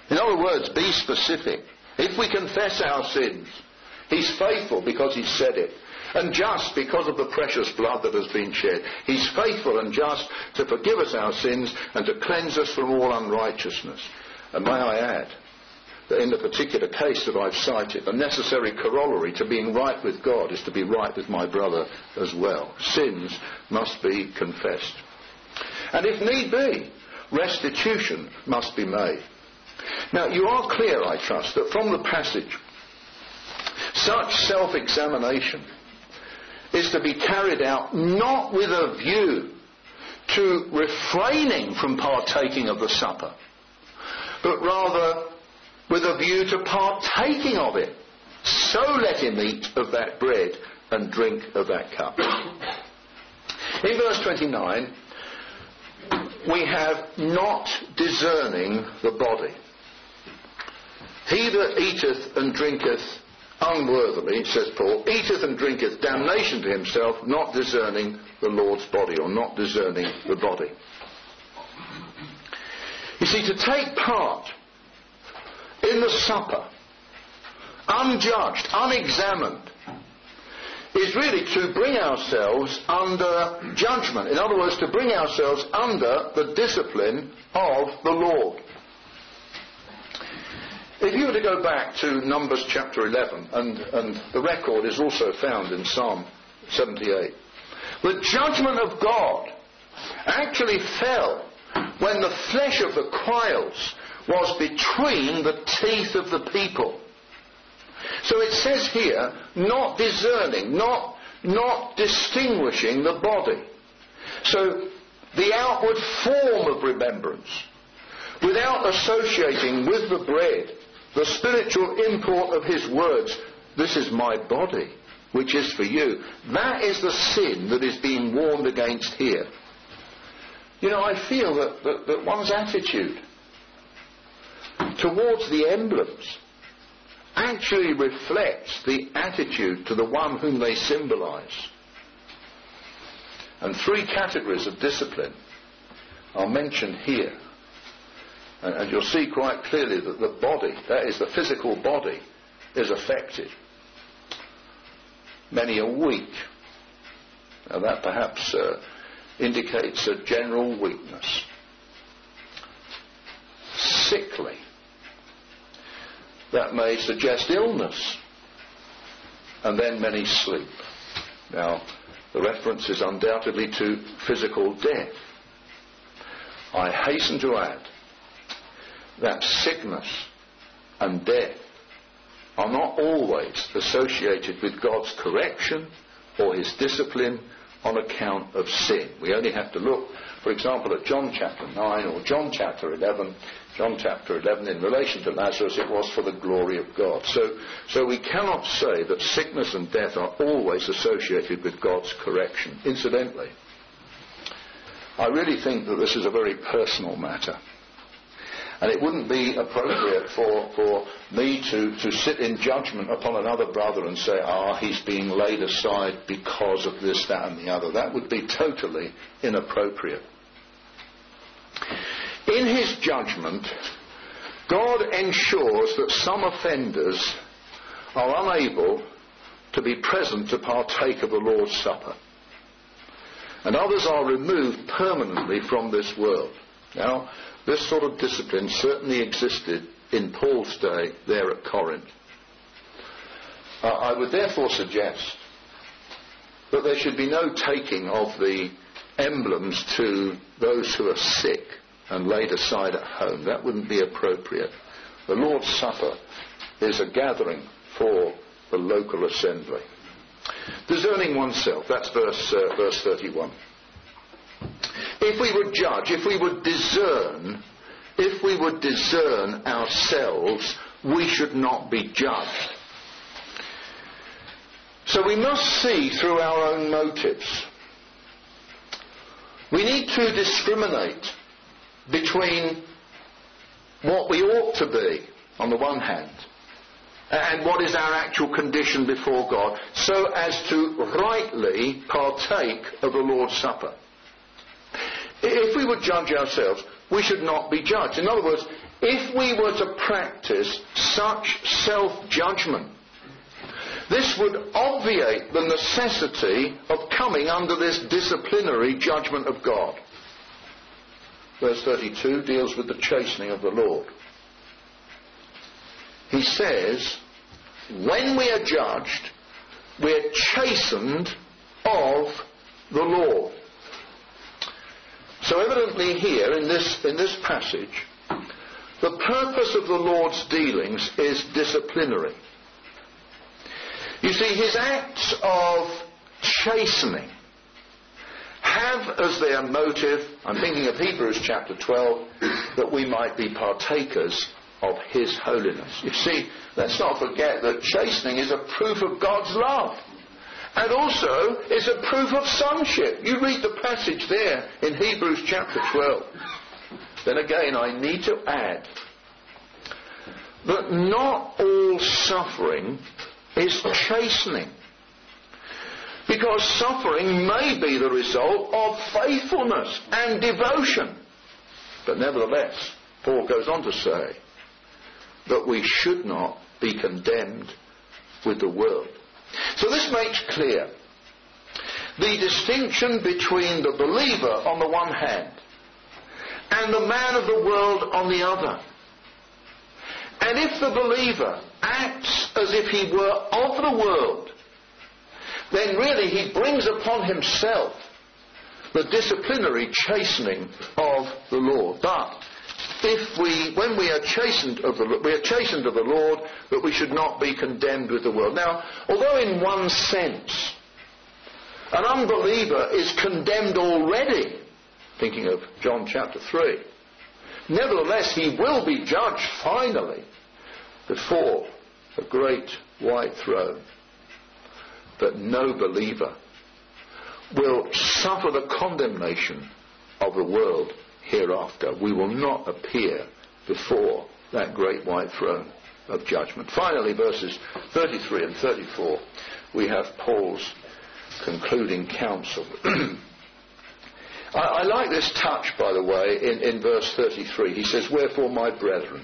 In other words, be specific. If we confess our sins, he's faithful because he said it, and just because of the precious blood that has been shed. He's faithful and just to forgive us our sins and to cleanse us from all unrighteousness. And may I add that in the particular case that I've cited, the necessary corollary to being right with God is to be right with my brother as well. Sins must be confessed. And if need be, restitution must be made. Now, you are clear, I trust, that from the passage, such self-examination is to be carried out not with a view to refraining from partaking of the supper, but rather with a view to partaking of it. So let him eat of that bread and drink of that cup. In verse twenty-nine, we have not discerning the body. He that eateth and drinketh unworthily, says Paul, eateth and drinketh damnation to himself, not discerning the Lord's body, or not discerning the body. You see, to take part in the supper, unjudged, unexamined, is really to bring ourselves under judgment. In other words, to bring ourselves under the discipline of the Lord. If you were to go back to Numbers chapter eleven, and, and the record is also found in Psalm seventy-eight, the judgment of God actually fell when the flesh of the quails was between the teeth of the people. So it says here, not discerning, not, not distinguishing the body. So the outward form of remembrance, without associating with the bread the spiritual import of his words, this is my body, which is for you. That is the sin that is being warned against here. You know, I feel that, that, that one's attitude towards the emblems actually reflects the attitude to the one whom they symbolize. And three categories of discipline are mentioned here. And, and you'll see quite clearly that the body, that is the physical body, is affected. Many are weak. Now that perhaps uh, indicates a general weakness. Sickly. That may suggest illness. And then many sleep. Now, the reference is undoubtedly to physical death. I hasten to add that sickness and death are not always associated with God's correction or his discipline on account of sin. We only have to look, for example, at John chapter nine or John chapter eleven. John chapter eleven, in relation to Lazarus, it was for the glory of God. So, so we cannot say that sickness and death are always associated with God's correction. Incidentally, I really think that this is a very personal matter. And it wouldn't be appropriate for, for me to, to sit in judgment upon another brother and say, ah, he's being laid aside because of this, that and the other. That would be totally inappropriate. In his judgment, God ensures that some offenders are unable to be present to partake of the Lord's Supper. And others are removed permanently from this world. Now, this sort of discipline certainly existed in Paul's day there at Corinth. Uh, I would therefore suggest that there should be no taking of the emblems to those who are sick and laid aside at home. That wouldn't be appropriate. The Lord's Supper is a gathering for the local assembly. Discerning oneself, that's verse, uh, verse thirty-one. If we would judge, if we would discern, if we would discern ourselves, we should not be judged. So we must see through our own motives. We need to discriminate between what we ought to be, on the one hand, and what is our actual condition before God, so as to rightly partake of the Lord's Supper. If we would judge ourselves, we should not be judged. In other words, if we were to practice such self-judgment, this would obviate the necessity of coming under this disciplinary judgment of God. Verse thirty-two deals with the chastening of the Lord. He says, when we are judged, we are chastened of the Lord. So evidently here in this, in this passage, the purpose of the Lord's dealings is disciplinary. You see, his acts of chastening have as their motive, I'm thinking of Hebrews chapter twelve, that we might be partakers of his holiness. You see, let's not forget that chastening is a proof of God's love. And also is a proof of sonship. You read the passage there in Hebrews chapter twelve. Then again, I need to add that not all suffering is chastening. Because suffering may be the result of faithfulness and devotion. But nevertheless, Paul goes on to say that we should not be condemned with the world. So this makes clear the distinction between the believer on the one hand and the man of the world on the other. And if the believer acts as if he were of the world, then really he brings upon himself the disciplinary chastening of the Lord. But if we, when we are chastened of the, we are chastened of the Lord, that we should not be condemned with the world. Now, although in one sense an unbeliever is condemned already, thinking of John chapter three, nevertheless he will be judged finally before a great white throne. But no believer will suffer the condemnation of the world hereafter. We will not appear before that great white throne of judgment. Finally, verses thirty-three and thirty-four, we have Paul's concluding counsel. I, I like this touch, by the way, in, in verse thirty-three. He says, "Wherefore, my brethren."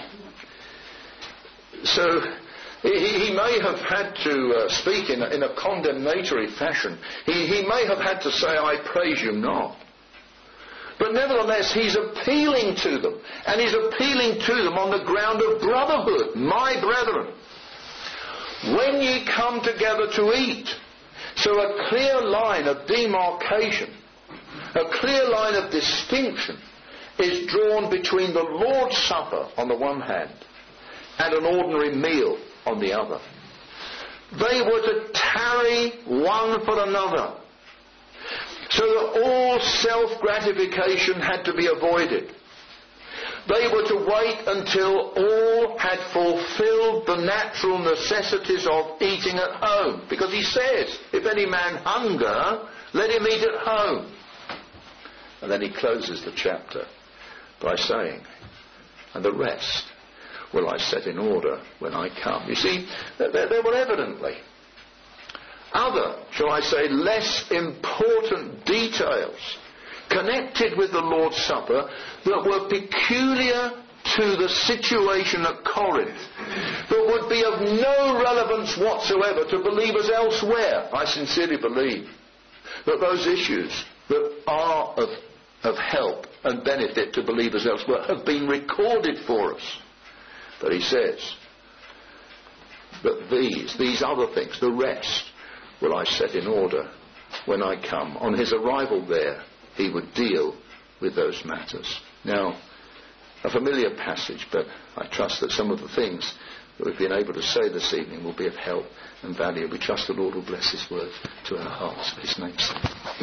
So he, he may have had to uh, speak in a, in a condemnatory fashion. He, he may have had to say, "I praise you not." But nevertheless, he's appealing to them. And he's appealing to them on the ground of brotherhood. My brethren, when ye come together to eat. So a clear line of demarcation, a clear line of distinction is drawn between the Lord's Supper on the one hand and an ordinary meal on the other. They were to tarry one for another, so that all self-gratification had to be avoided. They were to wait until all had fulfilled the natural necessities of eating at home. Because he says, if any man hunger, let him eat at home. And then he closes the chapter by saying, and the rest will I set in order when I come. You see, there, there were evidently other, shall I say, less important details connected with the Lord's Supper that were peculiar to the situation at Corinth, that would be of no relevance whatsoever to believers elsewhere. I sincerely believe that those issues that are of, of help and benefit to believers elsewhere have been recorded for us. But he says that these, these other things, the rest, will I set in order when I come. On his arrival there, he would deal with those matters. Now, a familiar passage, but I trust that some of the things that we've been able to say this evening will be of help and value. We trust the Lord will bless his word to our hearts for his name's sake.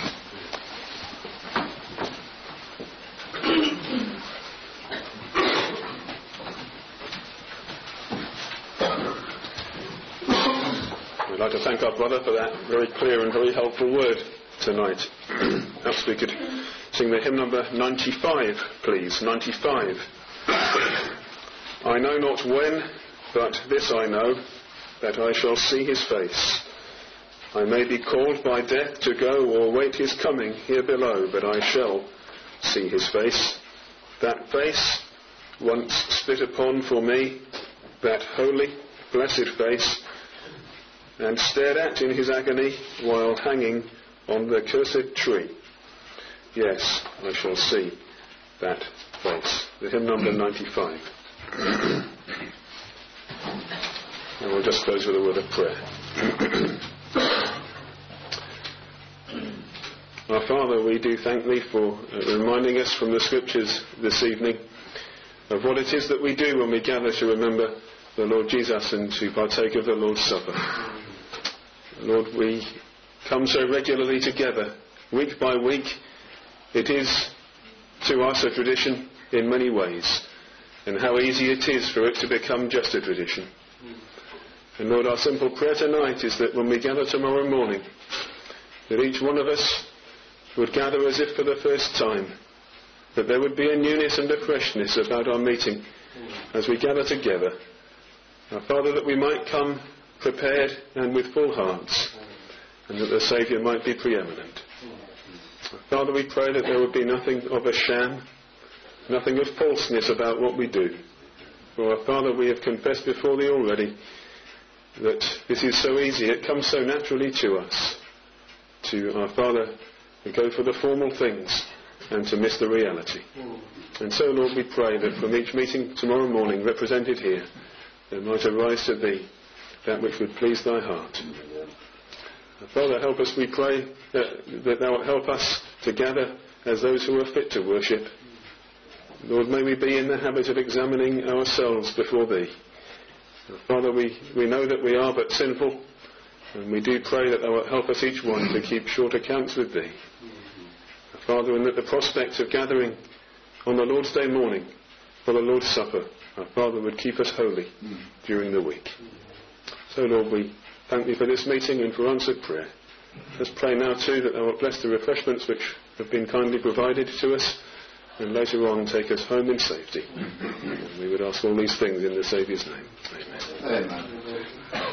We'd like to thank our brother for that very clear and very helpful word tonight. Perhaps we could sing the hymn number ninety-five, please. ninety-five. I know not when, but this I know, that I shall see his face. I may be called by death to go or wait his coming here below, but I shall see his face. That face once spit upon for me that holy, blessed face, and stared at in his agony while hanging on the cursed tree. Yes, I shall see that face. The hymn number ninety-five. And we'll just close with a word of prayer. Our Father, we do thank Thee for uh, reminding us from the Scriptures this evening of what it is that we do when we gather to remember the Lord Jesus and to partake of the Lord's Supper. Lord, we come so regularly together, week by week. It is to us a tradition in many ways, and how easy it is for it to become just a tradition. And Lord, our simple prayer tonight is that when we gather tomorrow morning, that each one of us would gather as if for the first time, that there would be a newness and a freshness about our meeting as we gather together. Our Father, that we might come prepared and with full hearts, and that the Saviour might be preeminent. Father, we pray that there would be nothing of a sham, nothing of falseness about what we do. For our Father, we have confessed before Thee already that this is so easy, it comes so naturally to us, to our Father, to go for the formal things and to miss the reality. And so, Lord, we pray that from each meeting tomorrow morning represented here, there might arise to Thee that which would please Thy heart. Father, help us, we pray, that, that Thou wilt help us to gather as those who are fit to worship. Lord, may we be in the habit of examining ourselves before Thee. Father, we, we know that we are but sinful, and we do pray that Thou wilt help us each one to keep short accounts with Thee. Father, and that the prospect of gathering on the Lord's Day morning for the Lord's Supper, our Father, would keep us holy during the week. So, Lord, we thank Thee for this meeting and for answered prayer. Let's pray now too that Thou wilt bless the refreshments which have been kindly provided to us, and later on take us home in safety. And we would ask all these things in the Saviour's name. Amen.
Amen.